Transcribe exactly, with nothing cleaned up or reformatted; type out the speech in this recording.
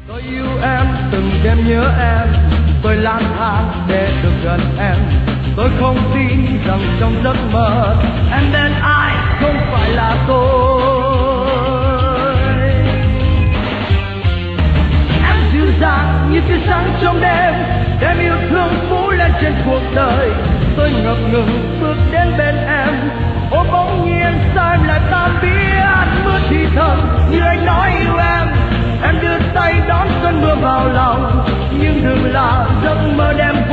Tôi yêu em, từng đêm nhớ em, tôi lang thang để được gần em. Tôi không tin rằng trong giấc mơ em bên ai không phải là tôi. Em dịu dàng như tia sáng trong đêm, đem yêu thương phủ lên trên cuộc đời. Tôi ngập ngừng bước đến bên em, ô bỗng nhiên sao em lại tan biến. Mưa thì thầm như anh nói yêu em, em đưa tay đón cơn mưa vào lòng, nhưng đừng là giấc mơ đem